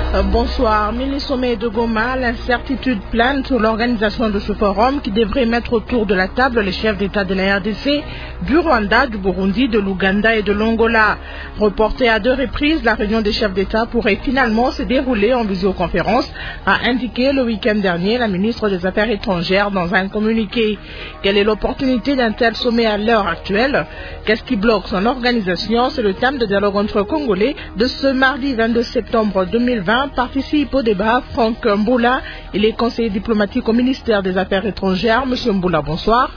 Bonsoir. Mini-sommet de Goma, l'incertitude plane sur l'organisation de ce forum qui devrait mettre autour de la table les chefs d'État de la RDC, du Rwanda, du Burundi, de l'Ouganda et de l'Angola. Reportée à 2 reprises, la réunion des chefs d'État pourrait finalement se dérouler en visioconférence, a indiqué le week-end dernier la ministre des Affaires étrangères dans un communiqué. Quelle est l'opportunité d'un tel sommet à l'heure actuelle? Qu'est-ce qui bloque son organisation? C'est le thème de dialogue entre Congolais de ce mardi 22 septembre 2020. Participe au débat Franck Mboula, il est conseiller diplomatique au ministère des Affaires étrangères. Monsieur Mboula, bonsoir.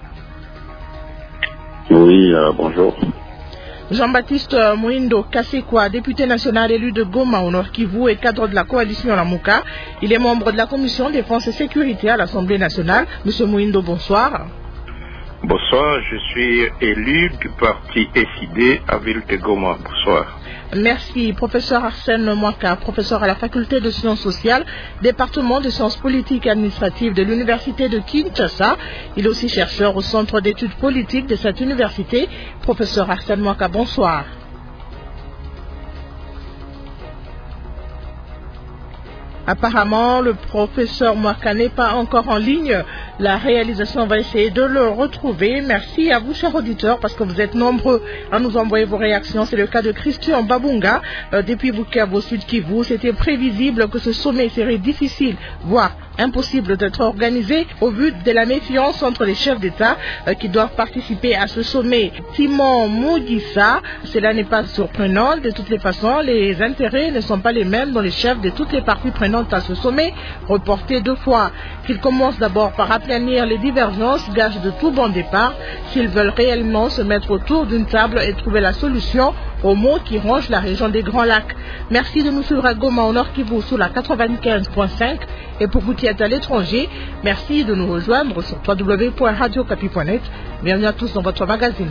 Oui, bonjour. Jean-Baptiste Mouindo Kassekwa, député national élu de Goma au Nord Kivu et cadre de la coalition Lamuka. Il est membre de la commission défense et sécurité à l'Assemblée nationale. Monsieur Mouindo, bonsoir. Bonsoir, je suis élu du parti SID à ville de Goma. Bonsoir. Merci. Professeur Arsène Mwaka, professeur à la faculté de sciences sociales, département de sciences politiques et administratives de l'université de Kinshasa. Il est aussi chercheur au centre d'études politiques de cette université. Professeur Arsène Mwaka, bonsoir. Apparemment, le professeur Mwaka n'est pas encore en ligne. La réalisation va essayer de le retrouver. Merci à vous, chers auditeurs, parce que vous êtes nombreux à nous envoyer vos réactions. C'est le cas de Christian Babunga. Depuis Bukavu au Sud Kivu, c'était prévisible que ce sommet serait difficile, voire impossible d'être organisé au vu de la méfiance entre les chefs d'État qui doivent participer à ce sommet. Timon Mougissa, cela n'est pas surprenant. De toutes les façons, les intérêts ne sont pas les mêmes dans les chefs de toutes les parties prenantes à ce sommet, reporté 2 fois. Qu'ils commencent d'abord par aplanir les divergences, gage de tout bon départ, s'ils veulent réellement se mettre autour d'une table et trouver la solution aux maux qui rongent la région des Grands Lacs. Merci de nous suivre à Goma au Nord Kivu sur la 95.5 et pour vous qui êtes à l'étranger, merci de nous rejoindre sur www.radiocapi.net. Bienvenue à tous dans votre magazine.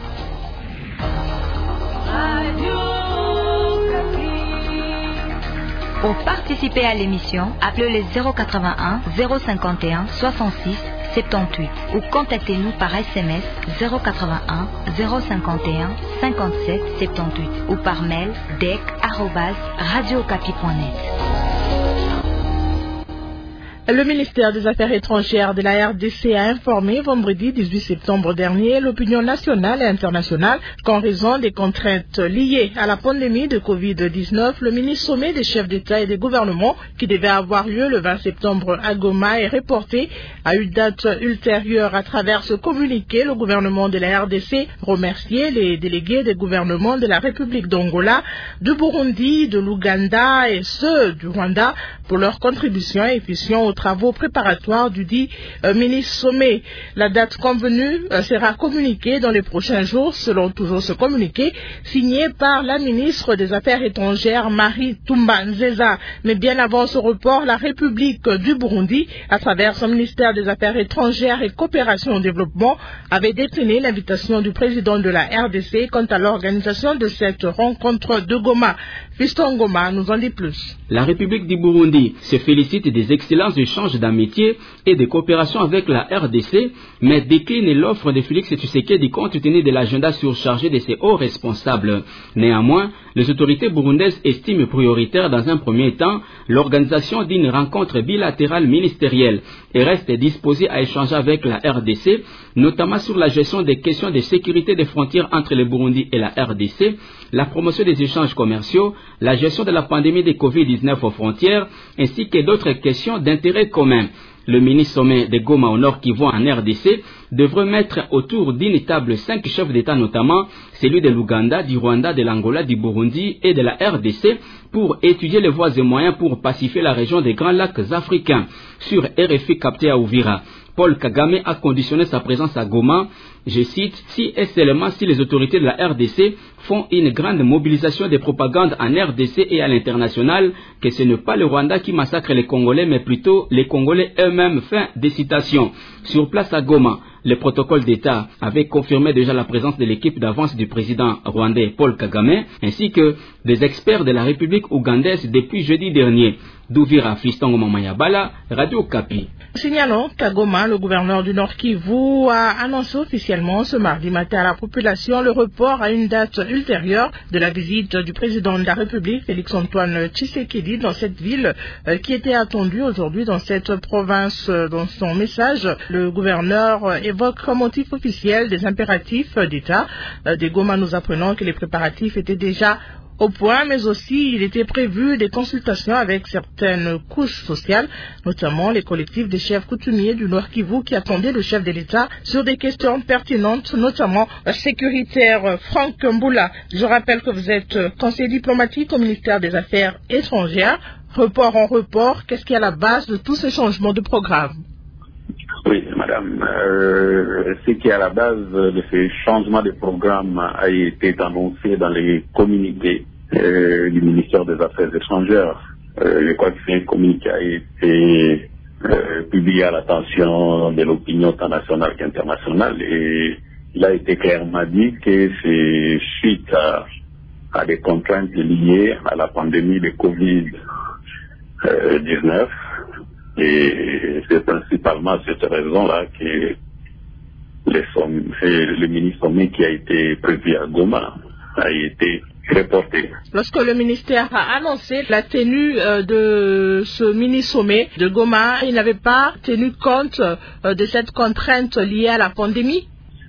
Pour participer à l'émission, appelez le 081 051 66 78 ou contactez-nous par SMS 081 051 57 78 ou par mail dec@radiocapi.net. Le ministère des Affaires étrangères de la RDC a informé vendredi 18 septembre dernier l'opinion nationale et internationale qu'en raison des contraintes liées à la pandémie de Covid-19, le mini-sommet des chefs d'État et des gouvernements qui devait avoir lieu le 20 septembre à Goma est reporté à une date ultérieure. À travers ce communiqué, le gouvernement de la RDC remerciait les délégués des gouvernements de la République d'Angola, du Burundi, de l'Ouganda et ceux du Rwanda pour leur contribution efficiente aux travaux préparatoires du dit mini-sommet. La date convenue sera communiquée dans les prochains jours, selon toujours ce communiqué, signé par la ministre des Affaires étrangères, Marie Tumba Nzeza. Mais bien avant ce report, la République du Burundi, à travers son ministère des Affaires étrangères et coopération au développement, avait décliné l'invitation du président de la RDC quant à l'organisation de cette rencontre de Goma. Fiston Goma nous en dit plus. La République du Burundi se félicite des excellents échanges d'amitié et de coopération avec la RDC, mais décline l'offre de Félix Tshisekedi compte tenu de l'agenda surchargé de ses hauts responsables. Néanmoins, les autorités burundaises estiment prioritaire dans un premier temps l'organisation d'une rencontre bilatérale ministérielle et restent disposées à échanger avec la RDC, notamment sur la gestion des questions de sécurité des frontières entre le Burundi et la RDC, la promotion des échanges commerciaux, la gestion de la pandémie de Covid-19 aux frontières, ainsi que d'autres questions d'intérêt commun. Le mini-sommet de Goma au Nord Kivu en RDC devrait mettre autour d'une table 5 chefs d'État, notamment celui de l'Ouganda, du Rwanda, de l'Angola, du Burundi et de la RDC, pour étudier les voies et moyens pour pacifier la région des Grands Lacs africains. Sur RFI capté à Uvira, Paul Kagame a conditionné sa présence à Goma, je cite, si et seulement si les autorités de la RDC font une grande mobilisation de propagande en RDC et à l'international, que ce n'est pas le Rwanda qui massacre les Congolais, mais plutôt les Congolais eux-mêmes. Fin des citations. Sur place à Goma, le protocole d'État avait confirmé déjà la présence de l'équipe d'avance du président rwandais Paul Kagame, ainsi que des experts de la République ougandaise depuis jeudi dernier. D'Uvira, Fiston Mayabala, Radio Kapi. Signalons qu'à Goma, le gouverneur du Nord Kivu a annoncé officiellement ce mardi matin à la population le report à une date ultérieure de la visite du président de la République, Félix-Antoine Tshisekedi, dans cette ville qui était attendue aujourd'hui dans cette province. Dans son message, le gouverneur évoque comme motif officiel des impératifs d'État. Des Goma, nous apprenons que les préparatifs étaient déjà au point, mais aussi il était prévu des consultations avec certaines couches sociales, notamment les collectifs des chefs coutumiers du Nord Kivu qui attendaient le chef de l'État sur des questions pertinentes, notamment sécuritaires. Franck Mboula, je rappelle que vous êtes conseiller diplomatique au ministère des Affaires étrangères. Report en report, qu'est-ce qui est à la base de tous ces changements de programme? Oui, madame. Ce qui est à la base de ces changements de programme a été annoncé dans les communiqués du ministère des Affaires étrangères. Je crois que c'est un communiqué qui a été publié à l'attention de l'opinion tant nationale qu'internationale, et il a été clairement dit que c'est suite à des contraintes liées à la pandémie de Covid-19. Et c'est principalement cette raison-là que le mini-sommet qui a été prévu à Goma a été reporté. Lorsque le ministère a annoncé la tenue de ce mini-sommet de Goma, il n'avait pas tenu compte de cette contrainte liée à la pandémie?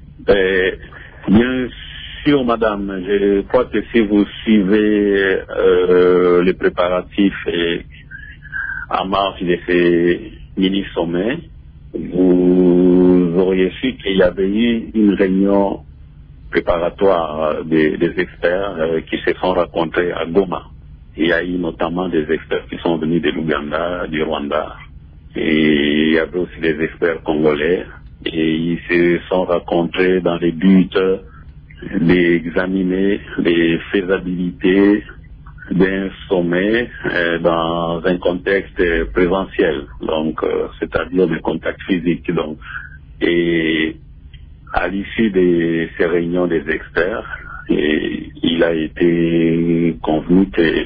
Bien sûr, madame. Je crois que si vous suivez les préparatifs en marge de ces mini-sommets, vous auriez su qu'il y avait eu une réunion préparatoire des experts qui se sont rencontrés à Goma. Il y a eu notamment des experts qui sont venus de l'Ouganda, du Rwanda, et il y avait aussi des experts congolais, et ils se sont rencontrés dans le but d'examiner les faisabilités d'un sommet dans un contexte présentiel, donc c'est-à-dire des contacts physiques. Donc, et à l'issue de ces réunions des experts, il a été convenu que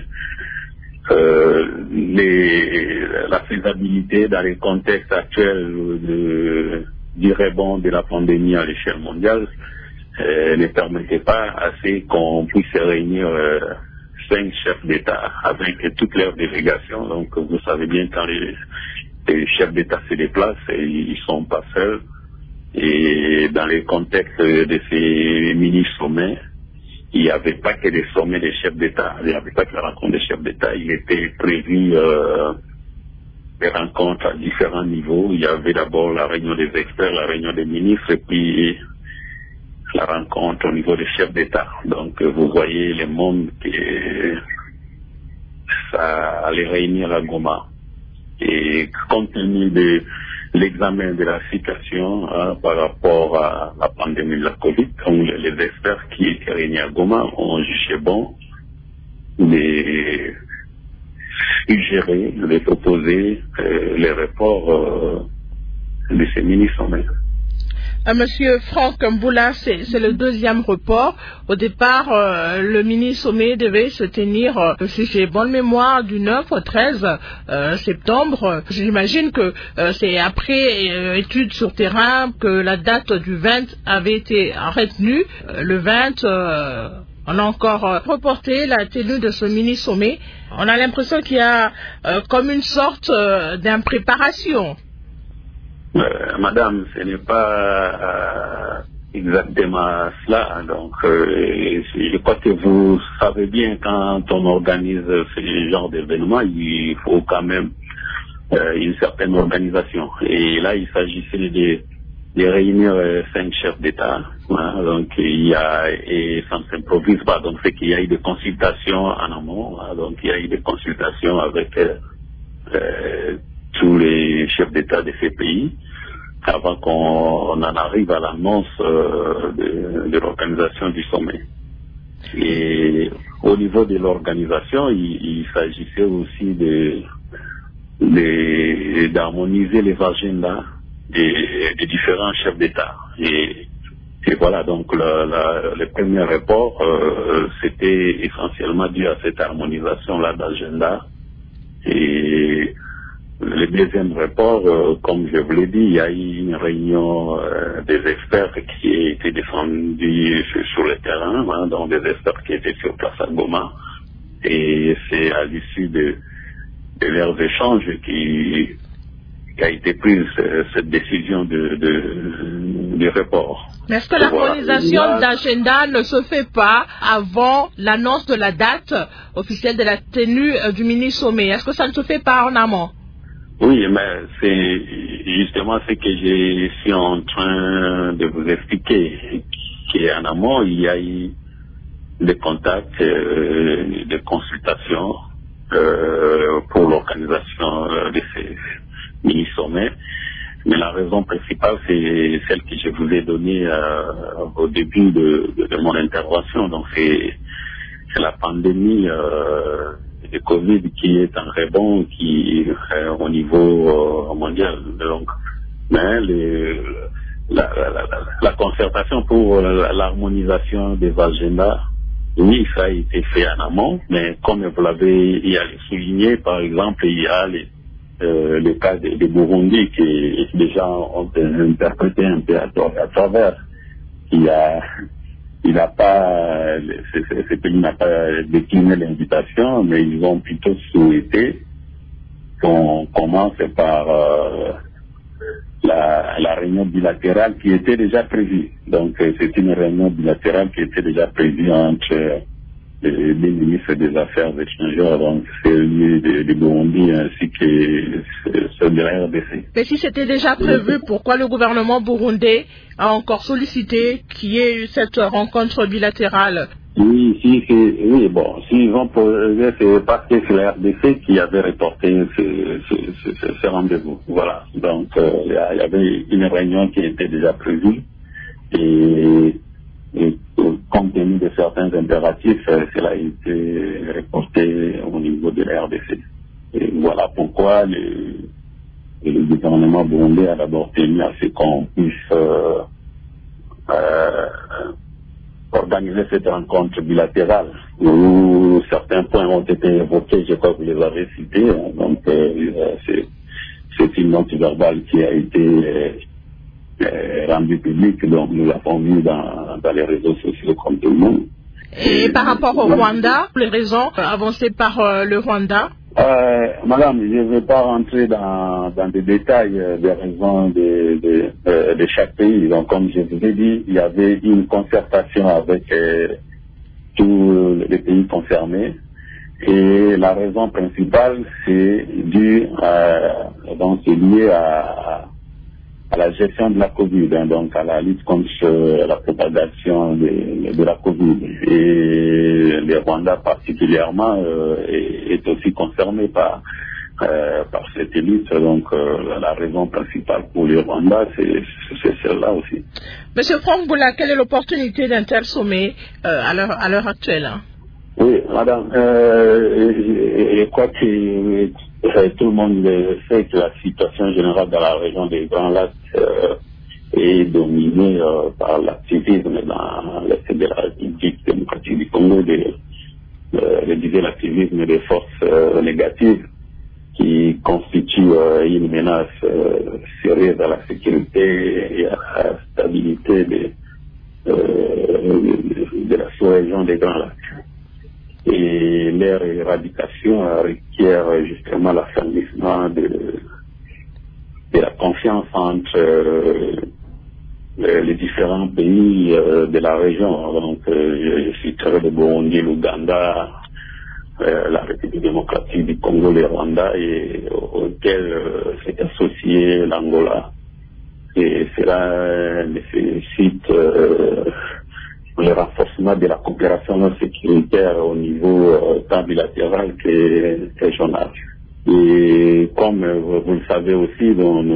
la faisabilité dans le contexte actuel du rebond de la pandémie à l'échelle mondiale ne permettait pas assez qu'on puisse se réunir 5 chefs d'État avec toutes leurs délégations. Donc vous savez bien, quand les chefs d'État se déplacent, ils ne sont pas seuls. Et dans le contexte de ces mini-sommets, il n'y avait pas que des sommets des chefs d'État, il n'y avait pas que la rencontre des chefs d'État, il était prévu des rencontres à différents niveaux. Il y avait d'abord la réunion des experts, la réunion des ministres, et puis la rencontre au niveau des chefs d'État. Donc vous voyez le monde que ça allait réunir à Goma. Et compte tenu de l'examen de la situation par rapport à la pandémie de la Covid, donc les experts qui étaient réunis à Goma ont jugé bon de suggérer, de proposer les reports de ces mini-sommets. Monsieur Franck Mboula, c'est le deuxième report. Au départ, le mini-sommet devait se tenir, si j'ai bonne mémoire, du 9 au 13 septembre. J'imagine que c'est après études sur terrain que la date du 20 avait été retenue. Le 20, on a encore reporté la tenue de ce mini-sommet. On a l'impression qu'il y a comme une sorte d'impréparation. Madame, ce n'est pas exactement cela. Donc, je crois que vous savez bien, quand on organise ce genre d'événement, il faut quand même une certaine organisation. Et là, il s'agissait de réunir 5 chefs d'État. Hein, donc, et ça ne s'improvise pas. Donc, c'est qu'il y a eu des consultations en amont. Hein, donc, il y a eu des consultations avec tous les chefs d'État de ces pays, avant qu'on en arrive à l'annonce de l'organisation du sommet. Et au niveau de l'organisation, il s'agissait aussi d'harmoniser les agendas des différents chefs d'État. Et voilà, donc le premier report, c'était essentiellement dû à cette harmonisation-là d'agenda. Et le deuxième report, comme je vous l'ai dit, il y a eu une réunion des experts qui a été défendue sur le terrain, hein, donc des experts qui étaient sur place à Goma. Et c'est à l'issue de leurs échanges qu'a été prise cette décision de report. Mais est-ce que l'harmonisation d'agenda ne se fait pas avant l'annonce de la date officielle de la tenue du mini-sommet? Est-ce que ça ne se fait pas en amont? Oui, mais c'est justement ce que je suis en train de vous expliquer. Qu'en amont, il y a eu des contacts, des consultations pour l'organisation de ces mini-sommets. Mais la raison principale, c'est celle que je vous ai donnée au début de mon intervention. Donc, c'est la pandémie de Covid qui est en rebond au niveau mondial. Donc, mais la concertation pour l'harmonisation des agendas, oui, ça a été fait en amont, mais comme vous l'avez souligné, par exemple, il y a le cas de Burundi qui déjà ont interprété un peu à travers. Ce pays n'a pas décliné l'invitation, mais ils ont plutôt souhaité qu'on commence par la réunion bilatérale qui était déjà prévue. Donc c'est une réunion bilatérale qui était déjà prévue entre les ministres des Affaires étrangères, donc celui de Burundi ainsi que ceux de la RDC. Mais si c'était déjà prévu, pourquoi le gouvernement burundais a encore sollicité qu'il y ait eu cette rencontre bilatérale? Oui, s'ils ont posé, c'est parce que c'est la RDC qui avait reporté ce rendez-vous. Voilà. Donc, il y avait une réunion qui était déjà prévue et compte tenu de certains impératifs, cela a été reporté au niveau de la RDC. Et voilà pourquoi le gouvernement burundais a d'abord tenu à ce qu'on puisse organiser cette rencontre bilatérale où certains points ont été évoqués, je crois que vous les avez cités. Donc, c'est une note verbale qui a été rendu public, donc nous l'avons vu dans les réseaux sociaux comme tout le monde. Et par rapport au Rwanda, les raisons avancées par le Rwanda? Madame, je ne vais pas rentrer dans des détails des raisons de chaque pays. Donc, comme je vous ai dit, il y avait une concertation avec tous les pays concernés. Et la raison principale, c'est lié à la gestion de la Covid, hein, donc à la lutte contre la propagation de la Covid. Et le Rwanda particulièrement est aussi concerné par cette lutte. Donc la raison principale pour le Rwanda, c'est celle-là aussi. Monsieur Franck Boula, quelle est l'opportunité d'un tel sommet à l'heure actuelle? Oui, madame, je crois que tout le monde sait que la situation générale dans la région des Grands Lacs est dominée par l'activisme dans l'est de la République démocratique du Congo, l'activisme des forces négatives qui constituent une menace sérieuse à la sécurité et à la stabilité de la sous-région des Grands Lacs. Et leur éradication requiert justement l'affirmation de la confiance entre les différents pays de la région. Donc, je citerai le Burundi, l'Ouganda, la République démocratique du Congo, le Rwanda, et auquel s'est associé l'Angola. Et cela nécessite le renforcement de la coopération sécuritaire au niveau tant bilatéral que régional. Et comme vous le savez aussi,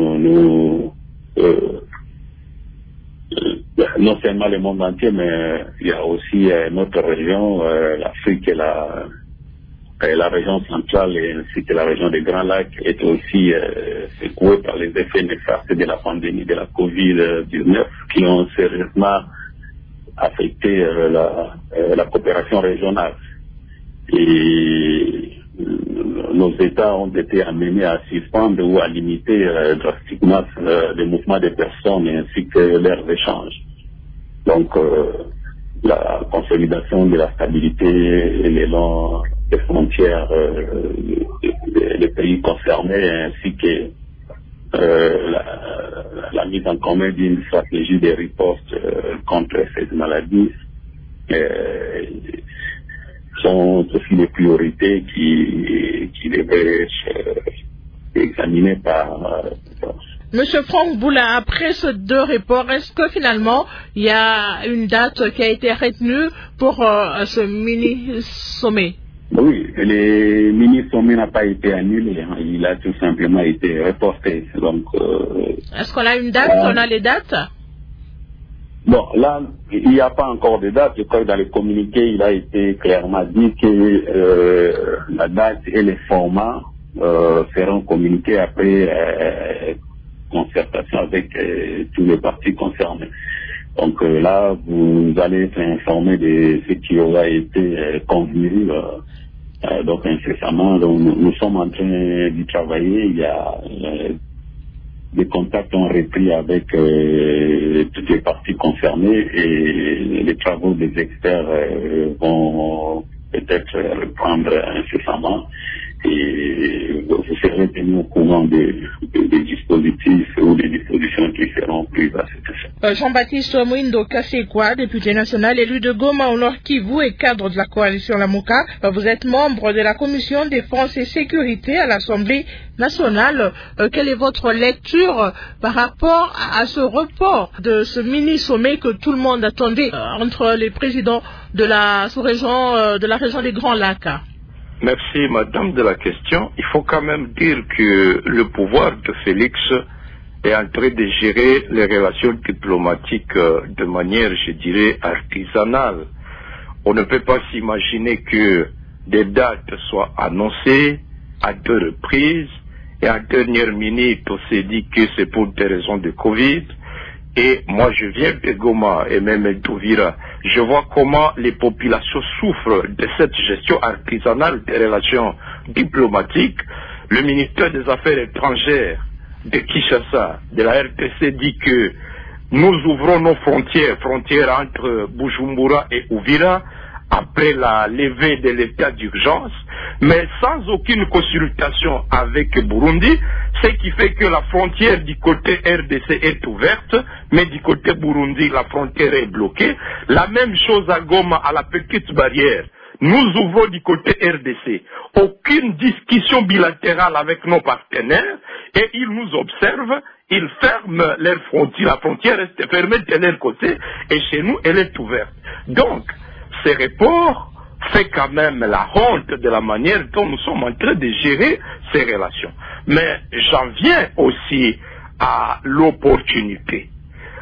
non seulement le monde entier, mais il y a aussi notre région, l'Afrique et la région centrale ainsi que la région des Grands Lacs est aussi secouée par les effets néfastes de la pandémie de la COVID-19 qui ont sérieusement affecté la coopération régionale. Et nos États ont été amenés à suspendre ou à limiter drastiquement les mouvements des personnes ainsi que leurs échanges. Donc, la consolidation de la stabilité et les longs des frontières des pays concernés ainsi que la mise en commun d'une stratégie de riposte contre cette maladie sont aussi des priorités qui devraient être examinées par Monsieur Franck Boula, après ces 2 reports, est-ce que finalement il y a une date qui a été retenue pour ce mini-sommet? Oui, le mini-sommet n'a pas été annulé, hein. Il a tout simplement été reporté. Donc, est-ce qu'on a une date? On a les dates? Bon, là, il n'y a pas encore de date. Je crois que dans le communiqué, il a été clairement dit que la date et les formats seront communiqués après concertation avec tous les partis concernés. Donc là, vous allez être informé de ce qui aura été convenu. Donc incessamment, nous sommes en train d'y travailler. Il y a des contacts ont repris avec toutes les parties concernées et les travaux des experts vont peut-être reprendre incessamment et vous serez tenu au courant des dispositifs ou des dispositions qui seront prises à cette effet. Jean-Baptiste Mouindo Kassekwa, député national élu de Goma au Nord Kivu et cadre de la coalition Lamuka, vous êtes membre de la commission défense et sécurité à l'Assemblée nationale. Quelle est votre lecture par rapport à ce report de ce mini-sommet que tout le monde attendait entre les présidents de la sous-région, de la région des Grands Lacs? Merci, madame, de la question. Il faut quand même dire que le pouvoir de Félix est en train de gérer les relations diplomatiques de manière, je dirais, artisanale. On ne peut pas s'imaginer que des dates soient annoncées à 2 reprises et en dernière minute, on s'est dit que c'est pour des raisons de Covid. Et moi, je viens de Goma et même d'Ouvira. Je vois comment les populations souffrent de cette gestion artisanale des relations diplomatiques. Le ministère des Affaires étrangères de Kinshasa, de la RDC, dit que nous ouvrons nos frontières entre Bujumbura et Ouvira, après la levée de l'état d'urgence, mais sans aucune consultation avec Burundi, ce qui fait que la frontière du côté RDC est ouverte, mais du côté Burundi, la frontière est bloquée. La même chose à Goma, à la petite barrière. Nous ouvrons du côté RDC. Aucune discussion bilatérale avec nos partenaires, et ils nous observent, ils ferment leurs frontières. La frontière reste fermée de leur côté, et chez nous, elle est ouverte. Donc, ces reports fait quand même la honte de la manière dont nous sommes en train de gérer ces relations. Mais j'en viens aussi à l'opportunité.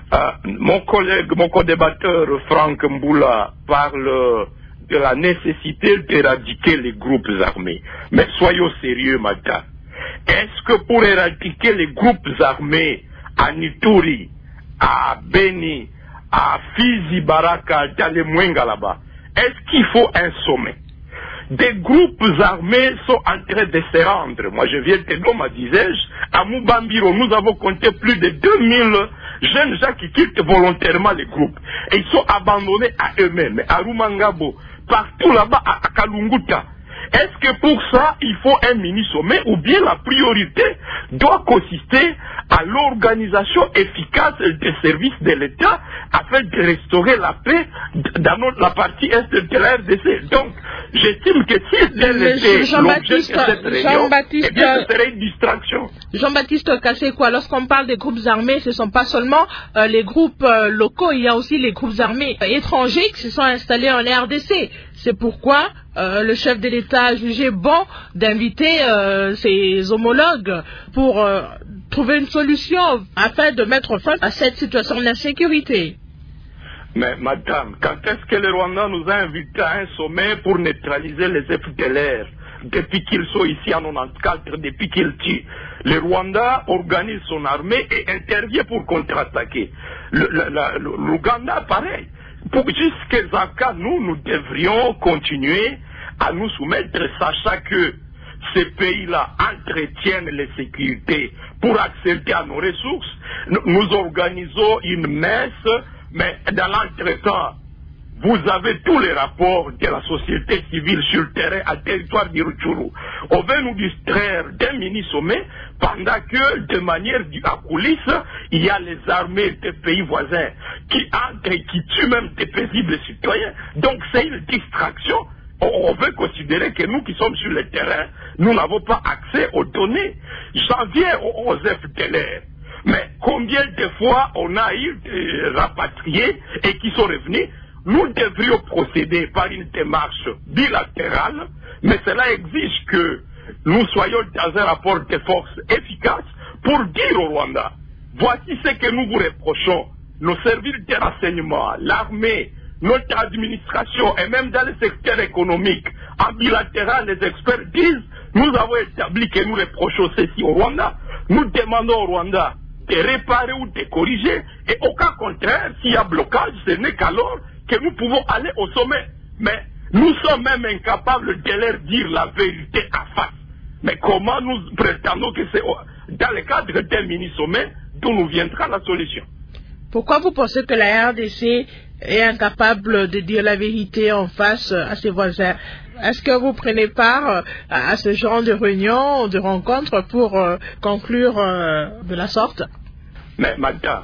Mon collègue, mon co-débatteur Franck Mboula parle de la nécessité d'éradiquer les groupes armés. Mais soyons sérieux, madame. Est-ce que pour éradiquer les groupes armés à Nituri, à Beni, à Fizi, Baraka, dans les Mwenga là-bas, est-ce qu'il faut un sommet? Des groupes armés sont en train de se rendre. Moi, je viens de Goma, disais-je, à Mubambiro, nous avons compté plus de 2000 jeunes gens qui quittent volontairement les groupes. Et ils sont abandonnés à eux-mêmes, à Rumangabo, partout là-bas, à Kalunguta. Est-ce que pour ça, il faut un mini-sommet ou bien la priorité doit consister à l'organisation efficace des services de l'État afin de restaurer la paix dans la partie est de la RDC. Donc, j'estime que si tel était l'objet de cette réunion, eh bien, ce serait une distraction. Jean-Baptiste Kassekwa, lorsqu'on parle des groupes armés, ce ne sont pas seulement les groupes locaux, il y a aussi les groupes armés étrangers qui se sont installés en RDC. C'est pourquoi le chef de l'État a jugé bon d'inviter ses homologues pour trouver une solution afin de mettre fin à cette situation d'insécurité. Mais madame, quand est-ce que le Rwanda nous a invités à un sommet pour neutraliser les FDLR depuis qu'ils sont ici en 94, depuis qu'ils tuent? Le Rwanda organise son armée et intervient pour contre-attaquer. L'Ouganda, pareil. Jusqu'à cas, nous devrions continuer à nous soumettre, sachant que ces pays-là entretiennent les sécurités pour accéder à nos ressources. Nous organisons une messe, mais dans l'entretemps, vous avez tous les rapports de la société civile sur le terrain à territoire de Rutshuru. On veut nous distraire d'un mini-sommet pendant que, de manière à coulisses, il y a les armées des pays voisins qui entrent et qui tuent même des paisibles citoyens. Donc c'est une distraction. On veut considérer que nous qui sommes sur le terrain, nous n'avons pas accès aux données. J'en viens aux FDLR. Mais combien de fois on a eu des rapatriés et qui sont revenus? Nous devrions procéder par une démarche bilatérale, mais cela exige que nous soyons dans un rapport de force efficace pour dire au Rwanda, voici ce que nous vous reprochons, nos services de renseignement, l'armée, notre administration et même dans le secteur économique. En bilatéral, les experts disent, nous avons établi que nous reprochons ceci au Rwanda, nous demandons au Rwanda de réparer ou de corriger, et au cas contraire, s'il y a blocage, ce n'est qu'alors que nous pouvons aller au sommet. Mais nous sommes même incapables de leur dire la vérité à face. Mais comment nous prétendons que c'est dans le cadre d'un mini-sommet d'où nous viendra la solution? Pourquoi vous pensez que la RDC est incapable de dire la vérité en face à ses voisins? Est-ce que vous prenez part à ce genre de réunion, de rencontre pour conclure de la sorte? Mais madame,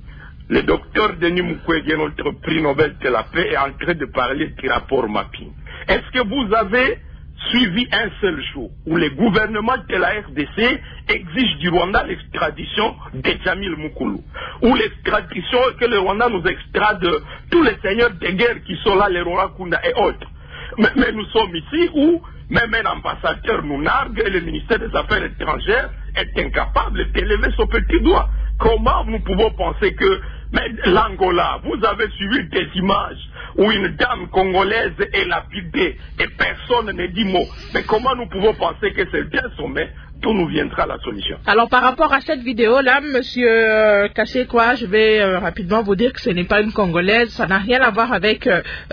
le docteur Denis Mukwege, notre prix Nobel de la paix, est en train de parler du rapport mapping. Est-ce que vous avez suivi un seul jour où le gouvernement de la RDC exige du Rwanda l'extradition de Jamil Mukulu, ou l'extradition que le Rwanda nous extrade tous les seigneurs de guerre qui sont là, les Rwanda et autres? Mais nous sommes ici où même un ambassadeur nous nargue et le ministère des Affaires étrangères est incapable de lever son petit doigt. Comment nous pouvons penser que l'Angola, vous avez suivi des images où une dame congolaise est lapidée et personne ne dit mot. Mais comment nous pouvons penser que c'est un sommet d'où nous viendra la solution? Alors par rapport à cette vidéo-là, monsieur Kassekwa, je vais rapidement vous dire que ce n'est pas une Congolaise, ça n'a rien à voir avec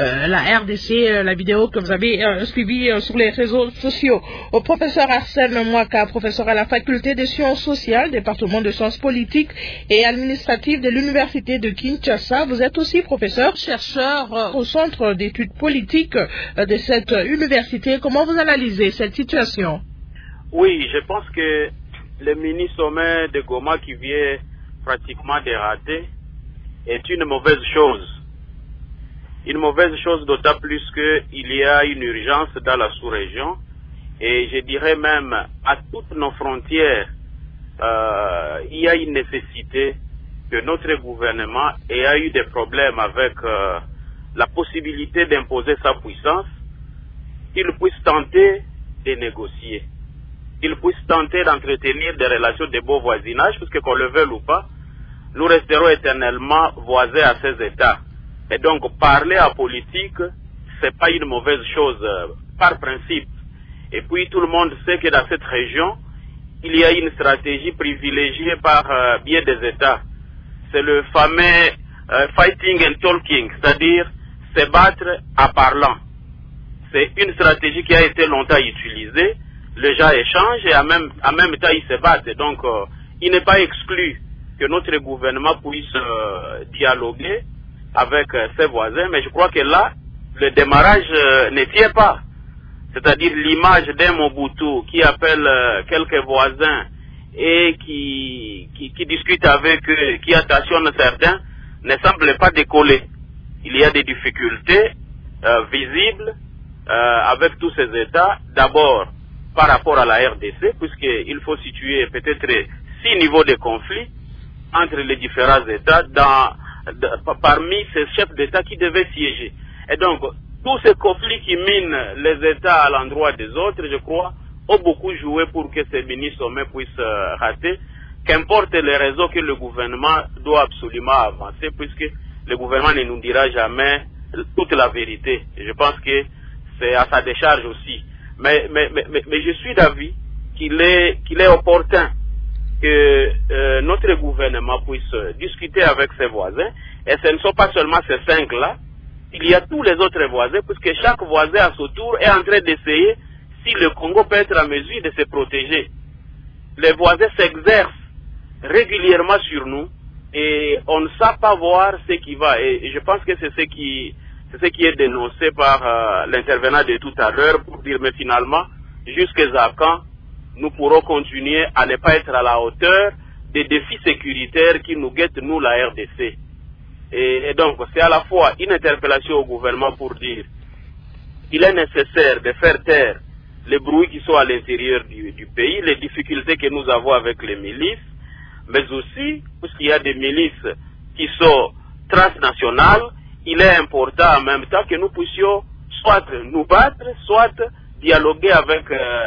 la RDC, la vidéo que vous avez suivie sur les réseaux sociaux. Au professeur Arsène Mwaka, professeur à la faculté des sciences sociales, département de sciences politiques et administratives de l'université de Kinshasa, vous êtes aussi professeur, chercheur au centre d'études politiques de cette université. Comment vous analysez cette situation? Oui, je pense que le mini-sommet de Goma qui vient pratiquement de rater est une mauvaise chose. Une mauvaise chose d'autant plus qu'il y a une urgence dans la sous-région et je dirais même à toutes nos frontières, il y a une nécessité que notre gouvernement ait eu des problèmes avec la possibilité d'imposer sa puissance, qu'il puisse tenter de négocier. Qu'ils puissent tenter d'entretenir des relations de beau voisinage, puisque qu'on le veuille ou pas, nous resterons éternellement voisins à ces États. Et donc, parler en politique, c'est pas une mauvaise chose, par principe. Et puis, tout le monde sait que dans cette région, il y a une stratégie privilégiée par bien des États. C'est le fameux fighting and talking, c'est-à-dire se battre en parlant. C'est une stratégie qui a été longtemps utilisée. Les gens échangent et en même temps ils se battent. Donc il n'est pas exclu que notre gouvernement puisse dialoguer avec ses voisins, mais je crois que là, le démarrage ne tient pas. C'est-à-dire l'image d'un Mobutu qui appelle quelques voisins et qui discute avec eux, qui attentionne certains, ne semble pas décoller. Il y a des difficultés visibles avec tous ces États. D'abord, par rapport à la RDC, puisqu'il faut situer peut-être 6 niveaux de conflit entre les différents États parmi ces chefs d'État qui devaient siéger. Et donc, tous ces conflits qui minent les États à l'endroit des autres, je crois, ont beaucoup joué pour que ces mini-sommets puissent rater, qu'importe les raisons que le gouvernement doit absolument avancer, puisque le gouvernement ne nous dira jamais toute la vérité. Et je pense que c'est à sa décharge aussi. Mais je suis d'avis qu'il est opportun que notre gouvernement puisse discuter avec ses voisins. Et ce ne sont pas seulement ces 5-là. Il y a tous les autres voisins, puisque chaque voisin à son tour est en train d'essayer, si le Congo peut être en mesure de se protéger. Les voisins s'exercent régulièrement sur nous et on ne sait pas voir ce qui va. Et je pense que c'est ce qui est dénoncé par l'intervenant de tout à l'heure pour dire mais finalement, jusqu'à quand nous pourrons continuer à ne pas être à la hauteur des défis sécuritaires qui nous guettent, nous, la RDC. Et donc, c'est à la fois une interpellation au gouvernement pour dire qu'il est nécessaire de faire taire les bruits qui sont à l'intérieur du pays, les difficultés que nous avons avec les milices, mais aussi, puisqu'il y a des milices qui sont transnationales, il est important en même temps que nous puissions soit nous battre, soit dialoguer avec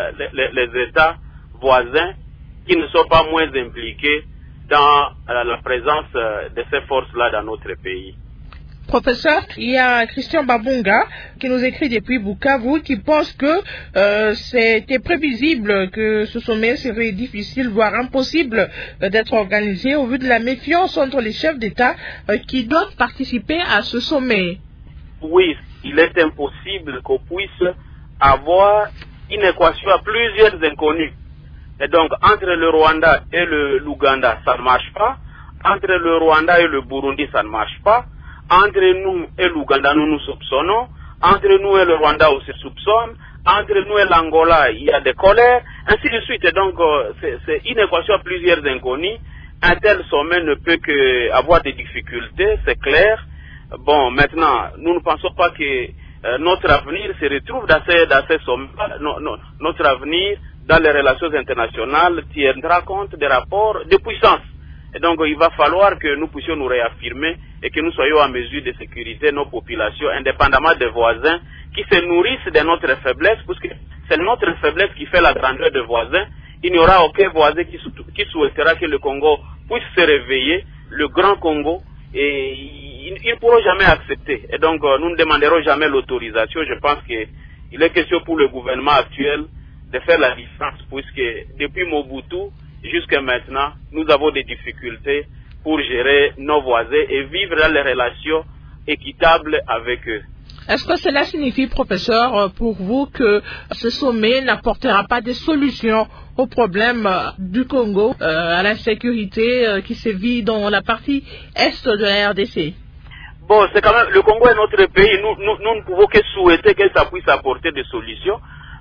les États voisins qui ne sont pas moins impliqués dans la présence de ces forces-là dans notre pays. Professeur, il y a Christian Babunga qui nous écrit depuis Bukavu qui pense que c'était prévisible que ce sommet serait difficile, voire impossible d'être organisé au vu de la méfiance entre les chefs d'État qui doivent participer à ce sommet. Oui, il est impossible qu'on puisse avoir une équation à plusieurs inconnus. Et donc, entre le Rwanda et l'Ouganda, ça ne marche pas. Entre le Rwanda et le Burundi, ça ne marche pas. Entre nous et l'Ouganda, nous nous soupçonnons. Entre nous et le Rwanda, on se soupçonne. Entre nous et l'Angola, il y a des colères. Ainsi de suite. Et donc, c'est une équation à plusieurs inconnus. Un tel sommet ne peut qu'avoir des difficultés, c'est clair. Bon, maintenant, nous ne pensons pas que notre avenir se retrouve dans ces sommets. Notre avenir dans les relations internationales tiendra compte des rapports de puissance. Et donc, il va falloir que nous puissions nous réaffirmer et que nous soyons en mesure de sécuriser nos populations, indépendamment des voisins qui se nourrissent de notre faiblesse, parce que c'est notre faiblesse qui fait la grandeur des voisins. Il n'y aura aucun voisin qui souhaitera que le Congo puisse se réveiller, le grand Congo, et ils ne pourront jamais accepter. Et donc, nous ne demanderons jamais l'autorisation. Je pense qu'il est question pour le gouvernement actuel de faire la différence, puisque depuis Mobutu jusqu'à maintenant, nous avons des difficultés pour gérer nos voisins et vivre dans les relations équitables avec eux. Est-ce que cela signifie, professeur, pour vous que ce sommet n'apportera pas des solutions aux problèmes du Congo, à l'insécurité qui sévit dans la partie est de la RDC? Bon, c'est quand même, le Congo est notre pays, nous ne pouvons que souhaiter que ça puisse apporter des solutions.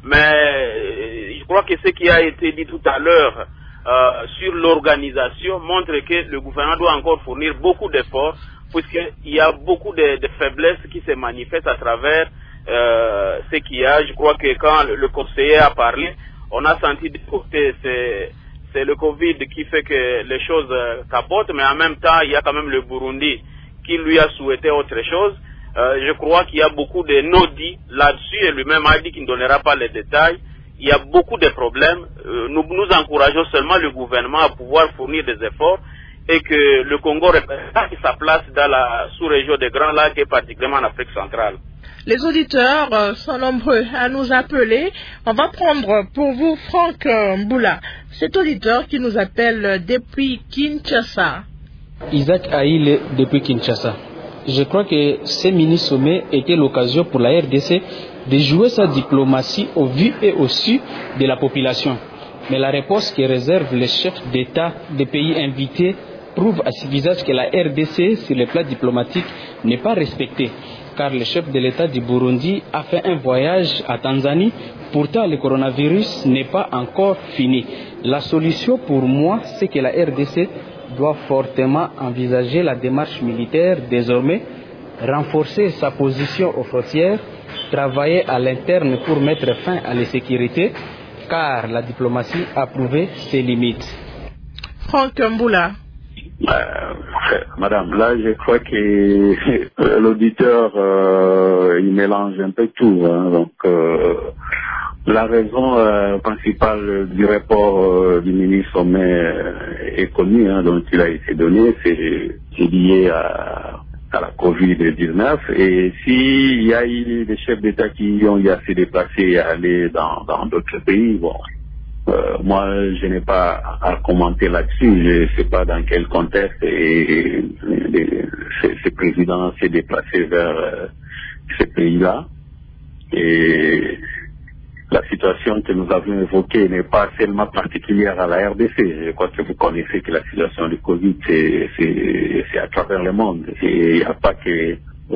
Mais je crois que ce qui a été dit tout à l'heure sur l'organisation montre que le gouvernement doit encore fournir beaucoup d'efforts, puisqu'il y a beaucoup de faiblesses qui se manifestent à travers ce qu'il y a. Je crois que quand le conseiller a parlé, on a senti de côté c'est le Covid qui fait que les choses capotent, mais en même temps, il y a quand même le Burundi qui lui a souhaité autre chose. Je crois qu'il y a beaucoup de non-dits là-dessus et lui-même a dit qu'il ne donnera pas les détails. Il y a beaucoup de problèmes. Nous encourageons seulement le gouvernement à pouvoir fournir des efforts et que le Congo reprenne sa place dans la sous-région des Grands Lacs et particulièrement en Afrique centrale. Les auditeurs sont nombreux à nous appeler. On va prendre pour vous Franck Mboula, cet auditeur qui nous appelle depuis Kinshasa. Isaac Aïle depuis Kinshasa. Je crois que ces mini-sommets étaient l'occasion pour la RDC de jouer sa diplomatie au vu et au su de la population. Mais la réponse que réservent les chefs d'État des pays invités prouve à ce visage que la RDC, sur le plan diplomatique, n'est pas respectée. Car le chef de l'État du Burundi a fait un voyage à Tanzanie. Pourtant, le coronavirus n'est pas encore fini. La solution pour moi, c'est que la RDC doit fortement envisager la démarche militaire désormais, renforcer sa position aux frontières, travailler à l'interne pour mettre fin à l'insécurité, car la diplomatie a prouvé ses limites. Franck Mboula. Madame, là je crois que l'auditeur il mélange un peu tout. Donc la raison principale du rapport du mini-sommet est connue, dont il a été donné, c'est lié à la Covid-19. Et s'il y a eu des chefs d'État qui ont eu à se déplacer et aller dans d'autres pays, bon, moi je n'ai pas à commenter là-dessus. Je ne sais pas dans quel contexte ce président s'est déplacé vers ces pays-là. Et la situation que nous avions évoquée n'est pas seulement particulière à la RDC. Je crois que vous connaissez que la situation du Covid, c'est à travers le monde. Et il n'y a pas que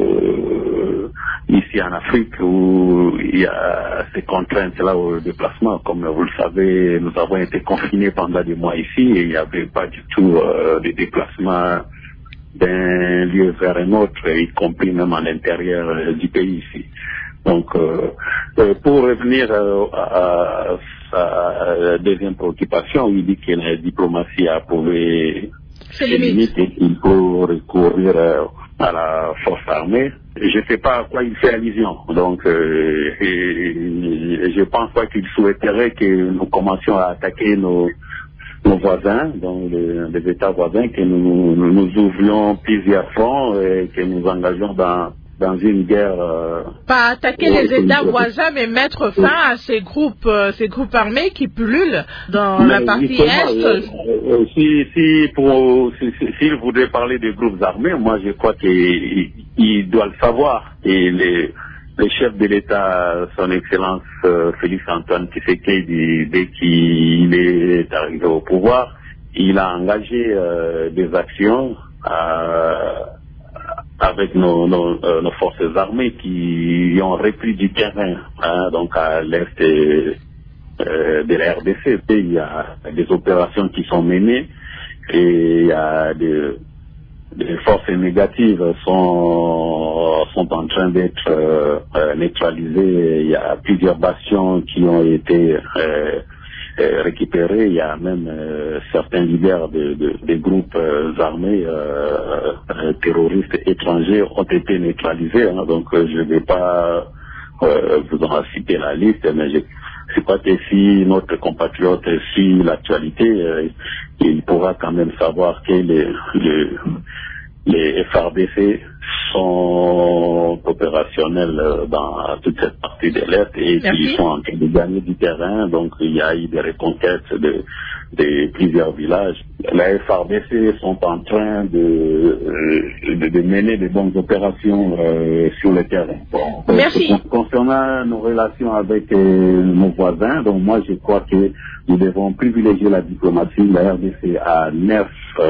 ici en Afrique où il y a ces contraintes-là au déplacement. Comme vous le savez, nous avons été confinés pendant des mois ici et il n'y avait pas du tout de déplacement d'un lieu vers un autre, y compris même à l'intérieur du pays ici. Donc, pour revenir à sa deuxième préoccupation, il dit que la diplomatie a prouvé ses limites et qu'il faut recourir à la force armée. Je ne sais pas à quoi il fait allusion. Donc, je pense pas qu'il souhaiterait que nous commencions à attaquer nos voisins, donc les États voisins, que nous ouvrions plusieurs fronts et que nous engagions dans une guerre. Pas attaquer les États voisins, mais mettre fin à ces groupes armés qui pullulent dans la partie est. S'il voudrait parler des groupes armés, moi je crois qu'il doit le savoir. Et le chef de l'État, son Excellence Félix Antoine Tshisekedi, dès qu'il est arrivé au pouvoir, il a engagé des actions avec nos forces armées qui ont repris du terrain, donc à l'est de la RDC. Il y a des opérations qui sont menées et il y a des forces négatives sont en train d'être neutralisées. Il y a plusieurs bastions qui ont été récupérés. Il y a même certains leaders des groupes armés terroristes étrangers ont été neutralisés. Donc je ne vais pas vous en citer la liste, mais je crois que si notre compatriote suit l'actualité, il pourra quand même savoir que les FARDC sont opérationnels dans toute cette partie de l'Est et qui sont en train de gagner du terrain. Donc il y a eu des reconquêtes de plusieurs villages. Les FARDC sont en train de mener de bonnes opérations sur le terrain. Merci. Concernant nos relations avec nos voisins, donc moi je crois que nous devons privilégier la diplomatie. La RDC a 9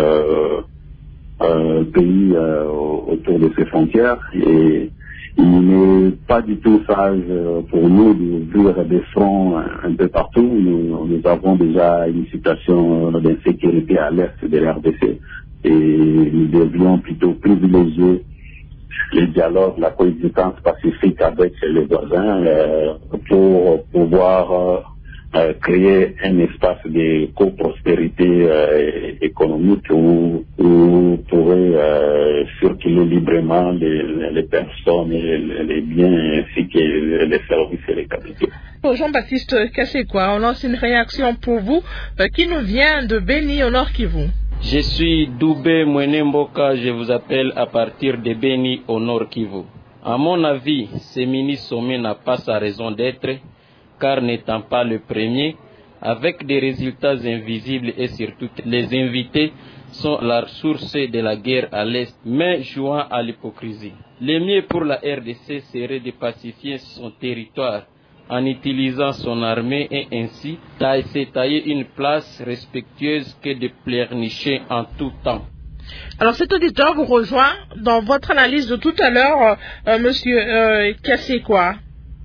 pays autour de ses frontières et il n'est pas du tout sage pour nous d'ouvrir des fronts un peu partout. Nous avons déjà une situation d'insécurité à l'est de la RDC et nous devrions plutôt privilégier les dialogues, la coexistence pacifique avec les voisins pour pouvoir créer un espace de coprospérité économique où pourraient circuler librement les personnes et les biens ainsi que les services et les capitaux. Jean-Baptiste Kassekwa, on lance une réaction pour vous qui nous vient de Beni au Nord Kivu. Je suis Doubé Mwenemboka, je vous appelle à partir de Beni au Nord Kivu. À mon avis, ce mini-sommet n'a pas sa raison d'être, car n'étant pas le premier, avec des résultats invisibles et surtout les invités sont la source de la guerre à l'Est, mais jouant à l'hypocrisie. Le mieux pour la RDC serait de pacifier son territoire en utilisant son armée et ainsi se tailler une place respectueuse que de pleurnicher en tout temps. Alors cet auditeur vous rejoint dans votre analyse de tout à l'heure, monsieur Kassekwa.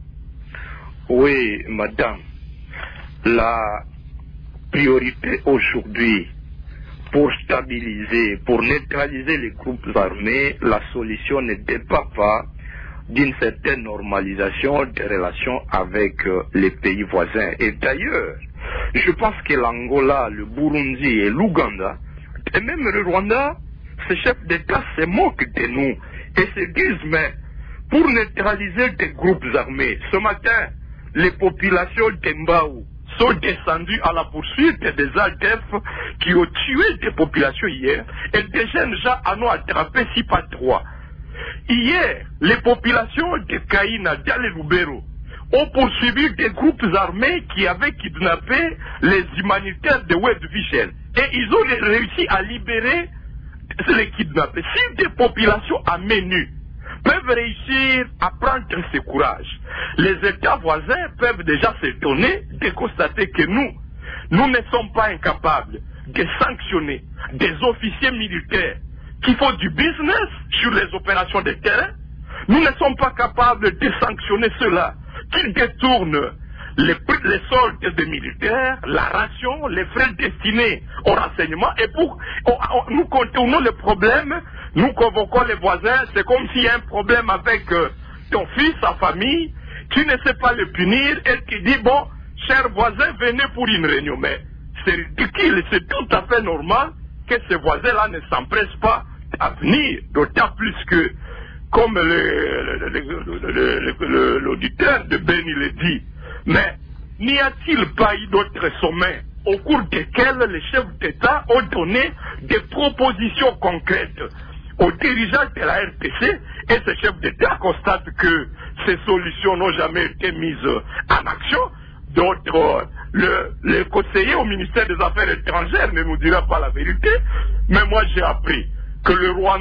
Oui, madame. La priorité aujourd'hui pour stabiliser, pour neutraliser les groupes armés, la solution ne dépend pas d'une certaine normalisation des relations avec les pays voisins. Et d'ailleurs, je pense que l'Angola, le Burundi et l'Ouganda, et même le Rwanda, ces chefs d'État se moquent de nous et se disent, mais pour neutraliser des groupes armés, ce matin, les populations d'Embaou sont descendues à la poursuite des ADF qui ont tué des populations hier et des jeunes gens en ont attrapé 6 par 3. Hier, les populations de Kaïna, d'Ale-Lubero, ont poursuivi des groupes armés qui avaient kidnappé les humanitaires de World Vision. Et ils ont réussi à libérer les kidnappés. Si des populations armées nues peuvent réussir à prendre ce courage. Les États voisins peuvent déjà s'étonner de constater que nous ne sommes pas incapables de sanctionner des officiers militaires qui font du business sur les opérations de terrain. Nous ne sommes pas capables de sanctionner ceux-là qui détournent les soldes des militaires, la ration, les frais destinés au renseignement. Et pour nous contournons le problème, nous convoquons les voisins. C'est comme s'il y a un problème avec ton fils, sa famille, tu ne sais pas le punir et qui dit, bon, chers voisins, venez pour une réunion. Mais c'est ridicule, c'est tout à fait normal que ces voisins-là ne s'empressent pas à venir, d'autant plus que, comme l'auditeur de Beni le dit, mais n'y a-t-il pas eu d'autres sommets au cours desquels les chefs d'État ont donné des propositions concrètes aux dirigeants de la RTC et ces chefs d'État constatent que ces solutions n'ont jamais été mises en action? D'autres, le conseiller au ministère des Affaires étrangères ne nous dira pas la vérité, mais moi j'ai appris que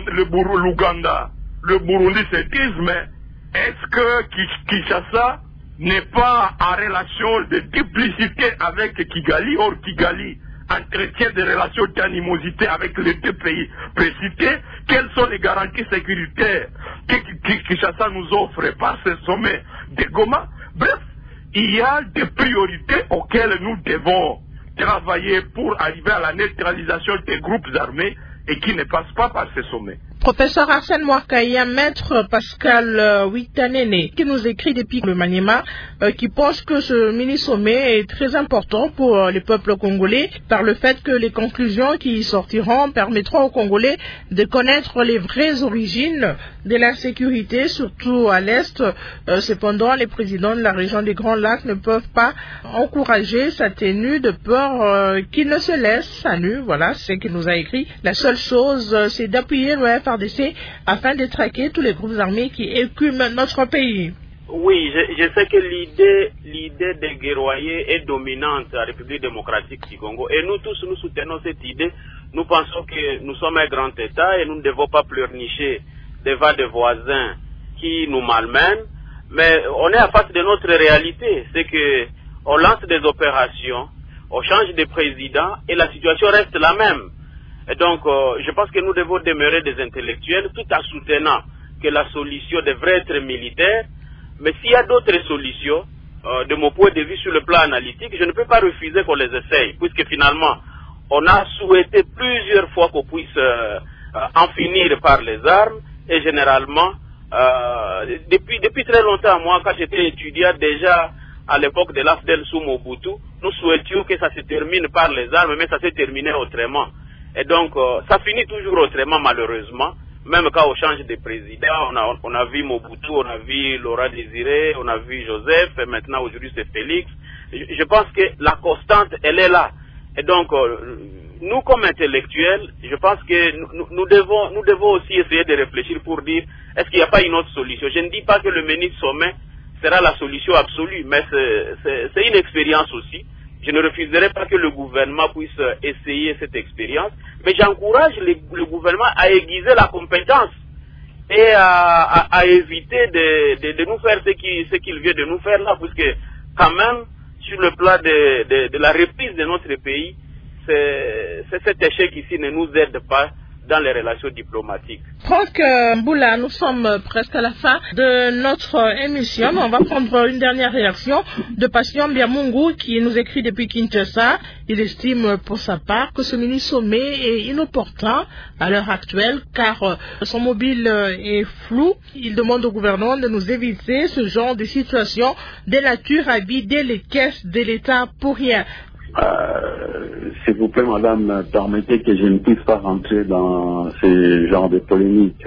l'Ouganda, le Burundi se disent, mais est-ce que Kinshasa n'est pas en relation de duplicité avec Kigali? Or Kigali entretient des relations d'animosité avec les deux pays précités. Quelles sont les garanties sécuritaires que Kinshasa nous offre par ce sommet de Goma? Bref, il y a des priorités auxquelles nous devons travailler pour arriver à la neutralisation des groupes armés et qui ne passent pas par ce sommet. Professeur Arsène Mouakaïa, maître Pascal Witanene, qui nous écrit depuis le Maniema, qui pense que ce mini-sommet est très important pour les peuples congolais par le fait que les conclusions qui y sortiront permettront aux Congolais de connaître les vraies origines de la sécurité, surtout à l'Est. Cependant, les présidents de la région des Grands Lacs ne peuvent pas encourager sa tenue de peur qu'il ne se laisse à nu. Voilà ce qu'il nous a écrit. La seule chose, c'est d'appuyer le FARDC afin de traquer tous les groupes armés qui écument notre pays. Oui, je sais que l'idée de guerroyer est dominante à la République démocratique du Congo. Et nous tous, nous soutenons cette idée. Nous pensons que nous sommes un grand État et nous ne devons pas pleurnicher devant des voisins qui nous malmènent. Mais on est à face de notre réalité. C'est que on lance des opérations, on change de président et la situation reste la même. Et donc, je pense que nous devons demeurer des intellectuels tout en soutenant que la solution devrait être militaire. Mais s'il y a d'autres solutions, de mon point de vue sur le plan analytique, je ne peux pas refuser qu'on les essaye, puisque finalement, on a souhaité plusieurs fois qu'on puisse en finir par les armes, et généralement, depuis très longtemps, moi, quand j'étais étudiant déjà à l'époque de l'AFDEL sous Mobutu, nous souhaitions que ça se termine par les armes, mais ça s'est terminé autrement. Et donc, ça finit toujours autrement, malheureusement. Même quand on change de président, on a vu Mobutu, on a vu Laurent Désiré, on a vu Joseph, et maintenant aujourd'hui c'est Félix. Je pense que la constante, elle est là. Et donc, nous comme intellectuels, je pense que nous devons aussi essayer de réfléchir pour dire, est-ce qu'il n'y a pas une autre solution? Je ne dis pas que le mini-sommet sera la solution absolue, mais c'est une expérience aussi. Je ne refuserai pas que le gouvernement puisse essayer cette expérience, mais j'encourage le gouvernement à aiguiser la compétence et à éviter de nous faire ce qu'il vient de nous faire là, puisque quand même, sur le plan de la reprise de notre pays, cet échec ici ne nous aide pas dans les relations diplomatiques. Franck Mboula, nous sommes presque à la fin de notre émission. On va prendre une dernière réaction de Patient Biamungu qui nous écrit depuis Kinshasa. Il estime pour sa part que ce mini-sommet est inopportun à l'heure actuelle car son mobile est flou. Il demande au gouvernement de nous éviter ce genre de situation de nature à vider les caisses de l'État pour rien. S'il vous plaît, madame, permettez que je ne puisse pas rentrer dans ce genre de polémique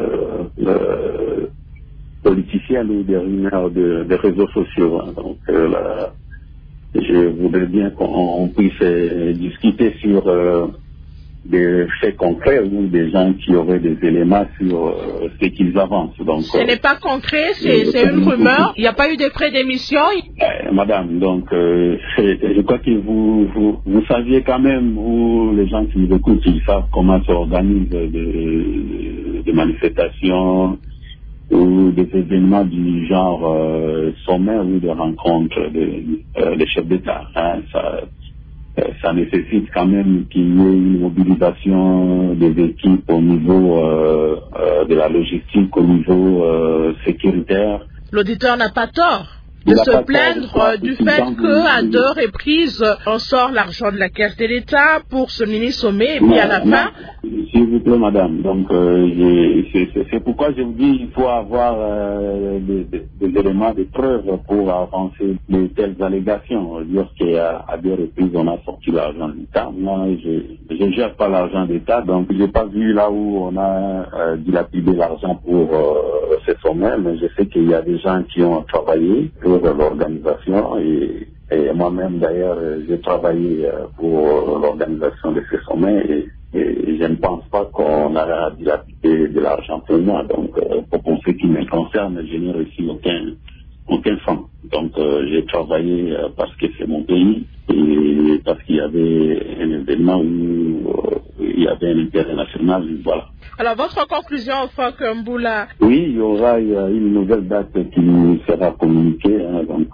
politicienne ou des rumeurs des réseaux sociaux. Donc, je voudrais bien qu'on puisse discuter sur des faits concrets ou des gens qui auraient des éléments sur ce qu'ils avancent. Donc, ce n'est pas concret, c'est une rumeur. Il n'y a pas eu de prêt d'émission. Madame, donc je crois que vous saviez quand même, ou les gens qui nous écoutent, ils savent comment s'organisent des manifestations ou des événements du genre sommet ou de rencontres des chefs d'État. Hein. Ça nécessite quand même qu'il y ait une mobilisation des équipes au niveau de la logistique, au niveau sécuritaire. L'auditeur n'a pas tort de se plaindre du fait qu'à 2 reprises, on sort l'argent de la caisse de l'État pour ce mini-sommet et puis à la fin... S'il vous plaît, madame. Donc, c'est pourquoi je vous dis qu'il faut avoir des éléments de preuve pour avancer de telles allégations. Dire qu'à 2 reprises, on a sorti l'argent de l'État. Moi, je ne gère pas l'argent d'État, donc je n'ai pas vu là où on a dilapidé l'argent pour ces sommets, mais je sais qu'il y a des gens qui ont travaillé pour l'organisation et moi-même d'ailleurs j'ai travaillé pour l'organisation de ces sommets et je ne pense pas qu'on a dilapidé de l'argent pour moi. Donc pour ce qui me concerne, je n'ai reçu aucun franc. Donc j'ai travaillé parce que c'est mon pays et parce qu'il y avait un événement où il y avait un intérêt national, voilà. Alors, votre conclusion, Franck Mboula? Oui, il y aura une nouvelle date qui nous sera communiquée. Hein, donc,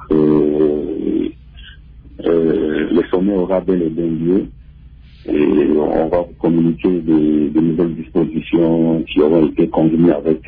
le sommet aura bel et bien lieu. Et on va communiquer des nouvelles dispositions qui auront été convenues avec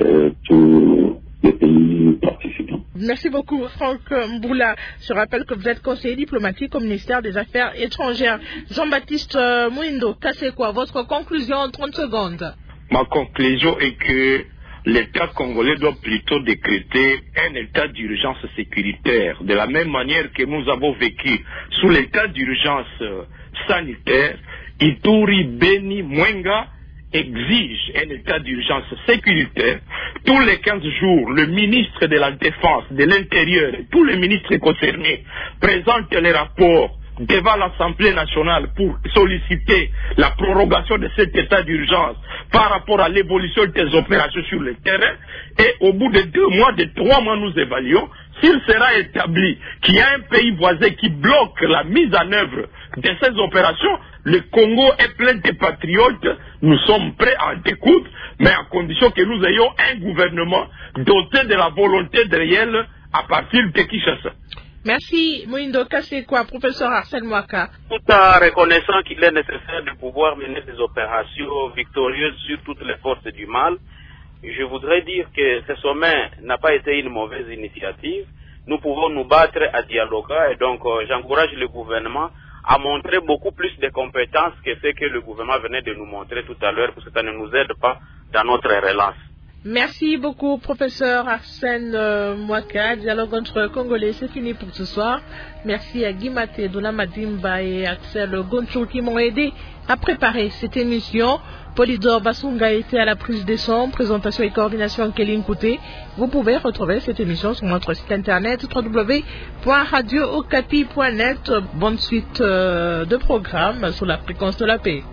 tous les pays participants. Merci beaucoup, Franck Mboula. Je rappelle que vous êtes conseiller diplomatique au ministère des Affaires étrangères. Jean-Baptiste Mouindo Kassekwa, votre conclusion en 30 secondes. Ma conclusion est que l'État congolais doit plutôt décréter un état d'urgence sécuritaire. De la même manière que nous avons vécu sous l'état d'urgence sanitaire, Ituri, Beni, Mwenga exige un état d'urgence sécuritaire. Tous les 15 jours, le ministre de la Défense, de l'Intérieur et tous les ministres concernés présentent les rapports devant l'Assemblée nationale pour solliciter la prorogation de cet état d'urgence par rapport à l'évolution des opérations sur le terrain. Et au bout de 2 mois, de 3 mois, nous évaluons s'il sera établi qu'il y a un pays voisin qui bloque la mise en œuvre de ces opérations. Le Congo est plein de patriotes, nous sommes prêts à en découdre, mais à condition que nous ayons un gouvernement doté de la volonté réelle à partir de Kinshasa. Merci, Mouindo Kassekwa, professeur Arsène Mwaka. Tout en reconnaissant qu'il est nécessaire de pouvoir mener des opérations victorieuses sur toutes les forces du mal, je voudrais dire que ce sommet n'a pas été une mauvaise initiative. Nous pouvons nous battre à dialoguer et donc j'encourage le gouvernement à montrer beaucoup plus de compétences que ce que le gouvernement venait de nous montrer tout à l'heure, parce que ça ne nous aide pas dans notre relance. Merci beaucoup, professeur Arsène Mwaka. Dialogue entre Congolais, c'est fini pour ce soir. Merci à Guy Maté, Dona Madimba et Axel Gonchou qui m'ont aidé à préparer cette émission. Polydor Basunga était à la prise des sons, présentation et coordination Kéline Kouté. Vous pouvez retrouver cette émission sur notre site internet www.radiookapi.net. Bonne suite de programmes sur la fréquence de la paix.